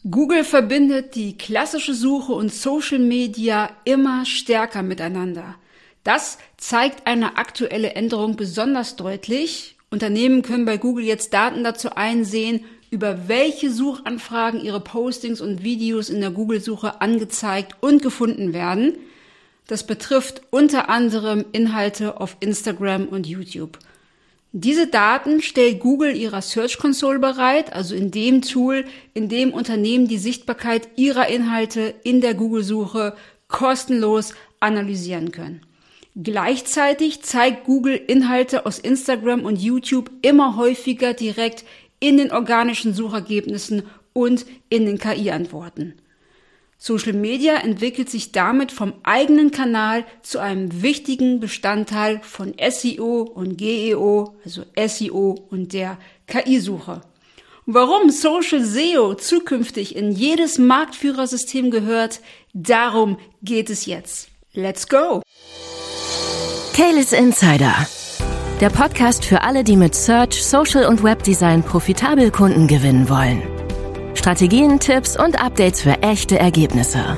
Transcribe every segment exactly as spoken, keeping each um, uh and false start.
Google verbindet die klassische Suche und Social Media immer stärker miteinander. Das zeigt eine aktuelle Änderung besonders deutlich. Unternehmen können bei Google jetzt Daten dazu einsehen, über welche Suchanfragen ihre Postings und Videos in der Google-Suche angezeigt und gefunden werden. Das betrifft unter anderem Inhalte auf Instagram und YouTube. Diese Daten stellt Google ihrer Search Console bereit, also in dem Tool, in dem Unternehmen die Sichtbarkeit ihrer Inhalte in der Google-Suche kostenlos analysieren können. Gleichzeitig zeigt Google Inhalte aus Instagram und YouTube immer häufiger direkt in den organischen Suchergebnissen und in den K I-Antworten. Social Media entwickelt sich damit vom eigenen Kanal zu einem wichtigen Bestandteil von S E O und G E O, also S E O und der K I-Suche. Und warum Social S E O zukünftig in jedes Marktführersystem gehört, darum geht es jetzt. Let's go! Thales Insider, der Podcast für alle, die mit Search, Social und Webdesign profitabel Kunden gewinnen wollen. Strategien, Tipps und Updates für echte Ergebnisse.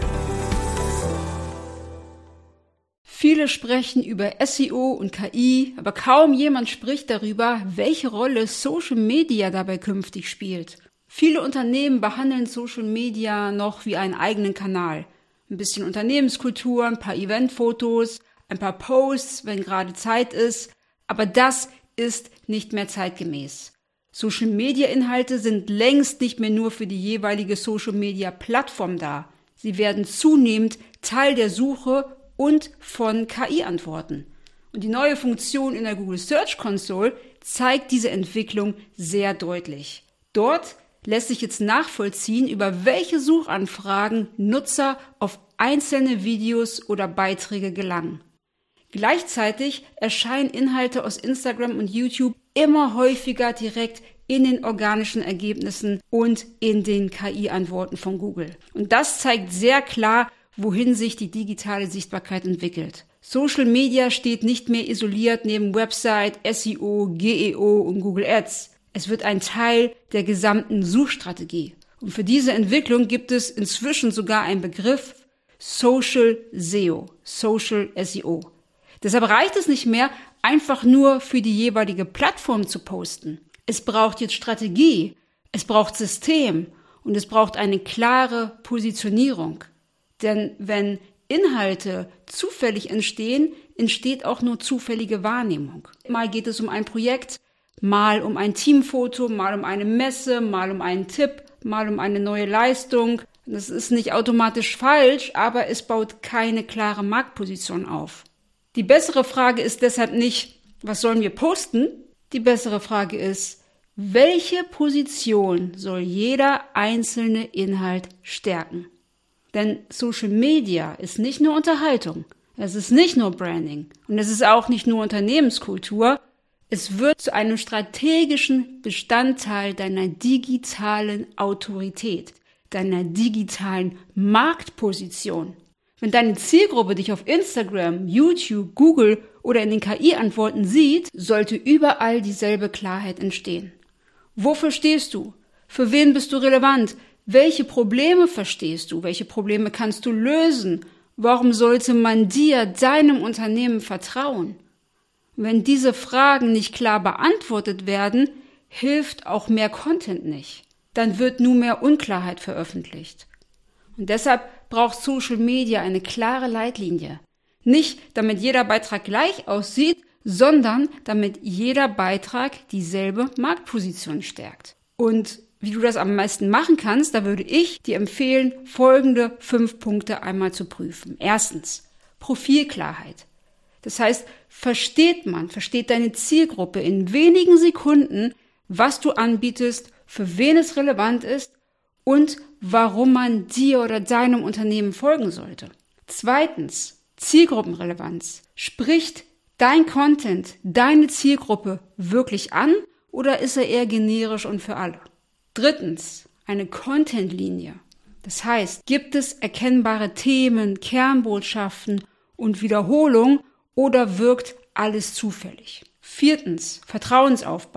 Viele sprechen über S E O und K I, aber kaum jemand spricht darüber, welche Rolle Social Media dabei künftig spielt. Viele Unternehmen behandeln Social Media noch wie einen eigenen Kanal. Ein bisschen Unternehmenskultur, ein paar Eventfotos, ein paar Posts, wenn gerade Zeit ist, aber das ist nicht mehr zeitgemäß. Social-Media-Inhalte sind längst nicht mehr nur für die jeweilige Social-Media-Plattform da. Sie werden zunehmend Teil der Suche und von K I-Antworten. Und die neue Funktion in der Google Search Console zeigt diese Entwicklung sehr deutlich. Dort lässt sich jetzt nachvollziehen, über welche Suchanfragen Nutzer auf einzelne Videos oder Beiträge gelangen. Gleichzeitig erscheinen Inhalte aus Instagram und YouTube immer häufiger direkt in den organischen Ergebnissen und in den K I-Antworten von Google. Und das zeigt sehr klar, wohin sich die digitale Sichtbarkeit entwickelt. Social Media steht nicht mehr isoliert neben Website, S E O, G E O und Google Ads. Es wird ein Teil der gesamten Suchstrategie. Und für diese Entwicklung gibt es inzwischen sogar einen Begriff Social S E O, Social S E O. Deshalb reicht es nicht mehr, einfach nur für die jeweilige Plattform zu posten. Es braucht jetzt Strategie, es braucht System und es braucht eine klare Positionierung. Denn wenn Inhalte zufällig entstehen, entsteht auch nur zufällige Wahrnehmung. Mal geht es um ein Projekt, mal um ein Teamfoto, mal um eine Messe, mal um einen Tipp, mal um eine neue Leistung. Das ist nicht automatisch falsch, aber es baut keine klare Marktposition auf. Die bessere Frage ist deshalb nicht, was sollen wir posten? Die bessere Frage ist, welche Position soll jeder einzelne Inhalt stärken? Denn Social Media ist nicht nur Unterhaltung, es ist nicht nur Branding und es ist auch nicht nur Unternehmenskultur. Es wird zu einem strategischen Bestandteil deiner digitalen Autorität, deiner digitalen Marktposition. Wenn deine Zielgruppe dich auf Instagram, YouTube, Google oder in den K I-Antworten sieht, sollte überall dieselbe Klarheit entstehen. Wofür stehst du? Für wen bist du relevant? Welche Probleme verstehst du? Welche Probleme kannst du lösen? Warum sollte man dir, deinem Unternehmen vertrauen? Wenn diese Fragen nicht klar beantwortet werden, hilft auch mehr Content nicht. Dann wird nur mehr Unklarheit veröffentlicht. Und deshalb braucht Social Media eine klare Leitlinie. Nicht, damit jeder Beitrag gleich aussieht, sondern damit jeder Beitrag dieselbe Marktposition stärkt. Und wie du das am meisten machen kannst, da würde ich dir empfehlen, folgende fünf Punkte einmal zu prüfen. Erstens, Profilklarheit. Das heißt, versteht man, versteht deine Zielgruppe in wenigen Sekunden, was du anbietest, für wen es relevant ist und warum man dir oder deinem Unternehmen folgen sollte. Zweitens, Zielgruppenrelevanz. Spricht dein Content deine Zielgruppe wirklich an oder ist er eher generisch und für alle? Drittens, eine Content-Linie. Das heißt, gibt es erkennbare Themen, Kernbotschaften und Wiederholung oder wirkt alles zufällig? Viertens, Vertrauensaufbau.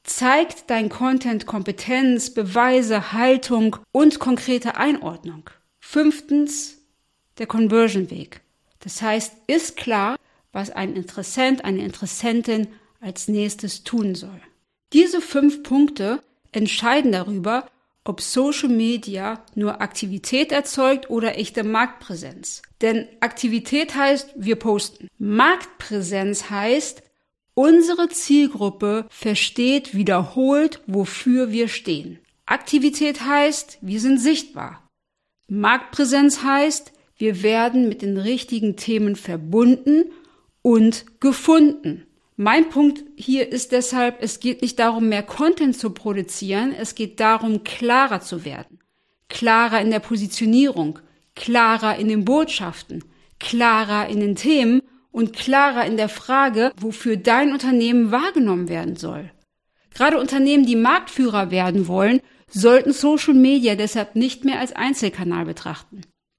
Zeigt dein Content Kompetenz, Beweise, Haltung und konkrete Einordnung? Fünftens, der Conversion-Weg. Das heißt, ist klar, was ein Interessent, eine Interessentin als nächstes tun soll. Diese fünf Punkte entscheiden darüber, ob Social Media nur Aktivität erzeugt oder echte Marktpräsenz. Denn Aktivität heißt, wir posten. Marktpräsenz heißt, unsere Zielgruppe versteht wiederholt, wofür wir stehen. Aktivität heißt, wir sind sichtbar. Marktpräsenz heißt, wir werden mit den richtigen Themen verbunden und gefunden. Mein Punkt hier ist deshalb, es geht nicht darum, mehr Content zu produzieren, es geht darum, klarer zu werden. Klarer in der Positionierung, klarer in den Botschaften, klarer in den Themen und klarer in der Frage, wofür dein Unternehmen wahrgenommen werden soll. Gerade Unternehmen, die Marktführer werden wollen, sollten Social Media deshalb nicht mehr als Einzelkanal betrachten.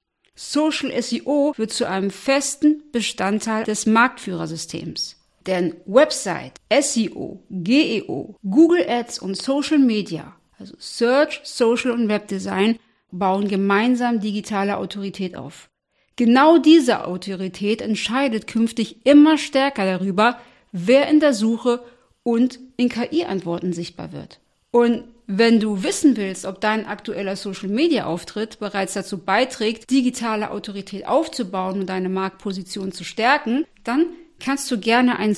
Social S E O wird zu einem festen Bestandteil des Marktführersystems. Denn Website, S E O, G E O, Google Ads und Social Media, also Search, Social und Webdesign, bauen gemeinsam digitale Autorität auf. Genau diese Autorität entscheidet künftig immer stärker darüber, wer in der Suche und in K I-Antworten sichtbar wird. Und wenn du wissen willst, ob dein aktueller Social-Media-Auftritt bereits dazu beiträgt, digitale Autorität aufzubauen und deine Marktposition zu stärken, dann kannst du gerne einen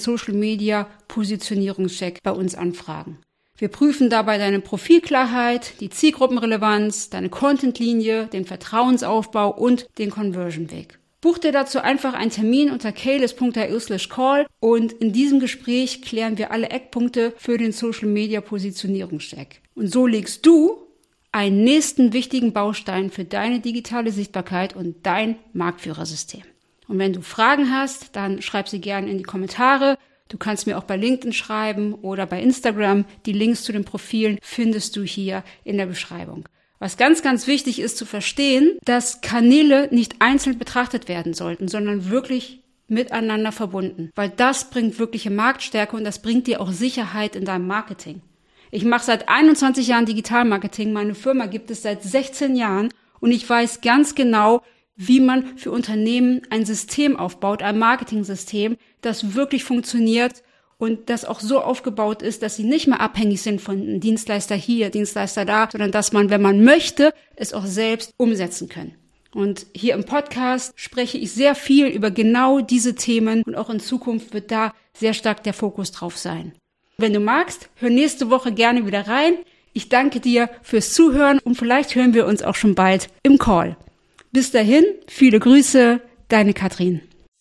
Social-Media-Positionierungscheck bei uns anfragen. Wir prüfen dabei deine Profilklarheit, die Zielgruppenrelevanz, deine Content-Linie, den Vertrauensaufbau und den Conversion-Weg. Buch dir dazu einfach einen Termin unter calis punkt i o slash call und in diesem Gespräch klären wir alle Eckpunkte für den Social-Media-Positionierungscheck. Und so legst du einen nächsten wichtigen Baustein für deine digitale Sichtbarkeit und dein Marktführersystem. Und wenn du Fragen hast, dann schreib sie gerne in die Kommentare. Du kannst mir auch bei LinkedIn schreiben oder bei Instagram. Die Links zu den Profilen findest du hier in der Beschreibung. Was ganz, ganz wichtig ist zu verstehen, dass Kanäle nicht einzeln betrachtet werden sollten, sondern wirklich miteinander verbunden. Weil das bringt wirkliche Marktstärke und das bringt dir auch Sicherheit in deinem Marketing. Ich mache seit einundzwanzig Jahren Digitalmarketing. Meine Firma gibt es seit sechzehn Jahren und ich weiß ganz genau, wie man für Unternehmen ein System aufbaut, ein Marketing-System, das wirklich funktioniert und das auch so aufgebaut ist, dass sie nicht mehr abhängig sind von einem Dienstleister hier, Dienstleister da, sondern dass man, wenn man möchte, es auch selbst umsetzen kann. Und hier im Podcast spreche ich sehr viel über genau diese Themen und auch in Zukunft wird da sehr stark der Fokus drauf sein. Wenn du magst, hör nächste Woche gerne wieder rein. Ich danke dir fürs Zuhören und vielleicht hören wir uns auch schon bald im Call. Bis dahin, viele Grüße, deine Katrin.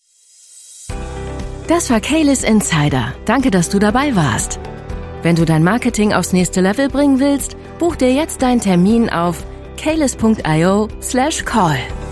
Das war Calis Insider. Danke, dass du dabei warst. Wenn du dein Marketing aufs nächste Level bringen willst, buch dir jetzt deinen Termin auf calis punkt i o slash call.